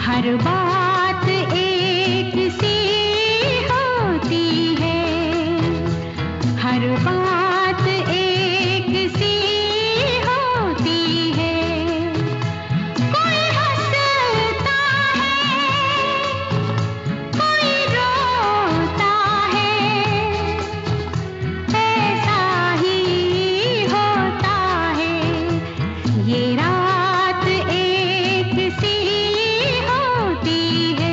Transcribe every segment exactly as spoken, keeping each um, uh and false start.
हर बात एक सी होती है, हर बात एक सी होती है। कोई हंसता है, कोई रोता है, ऐसा ही होता है। ये रात एक सी होती है।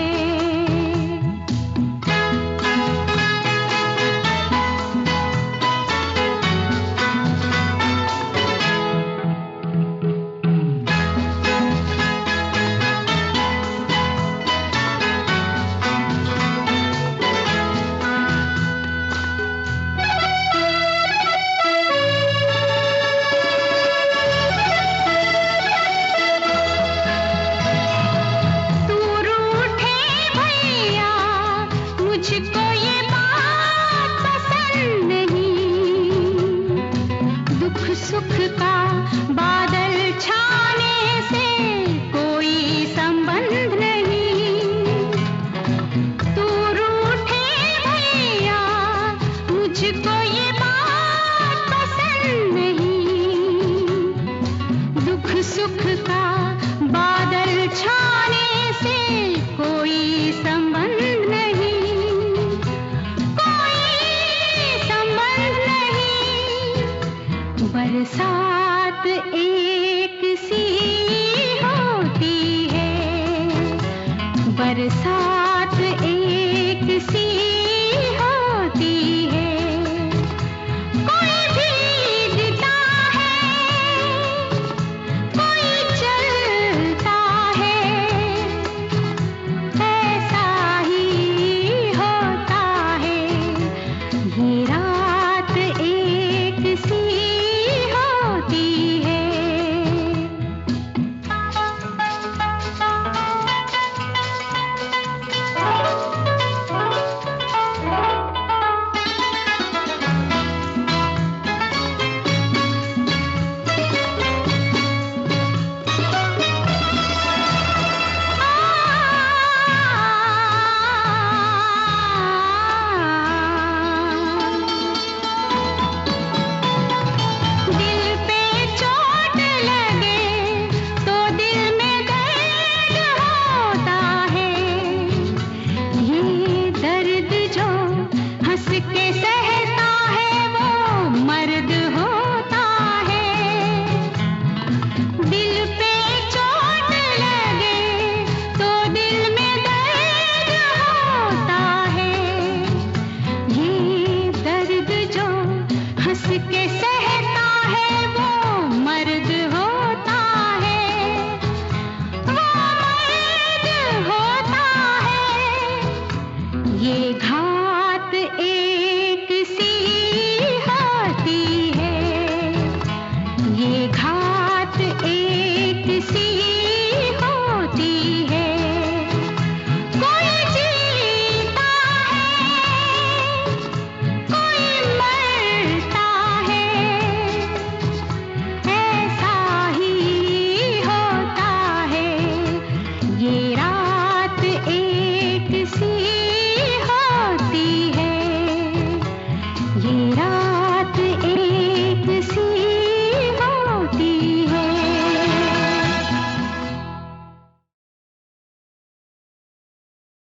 तू रूठे भैया, मुझको ये बात पसंद नहीं। दुख सुख का बादल छाने से कोई संबंध नहीं। तू रूठे भैया, मुझको ये बात पसंद नहीं। दुख सुख का बादल छाने से कोई संबंध नहीं, कोई संबंध नहीं। बरसात एक सी होती है, बरसात